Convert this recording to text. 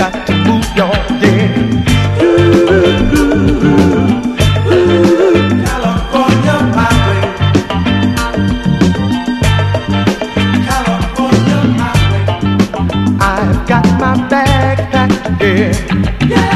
got to move your head. California highway. California highway. I've got my bag packed, yeah.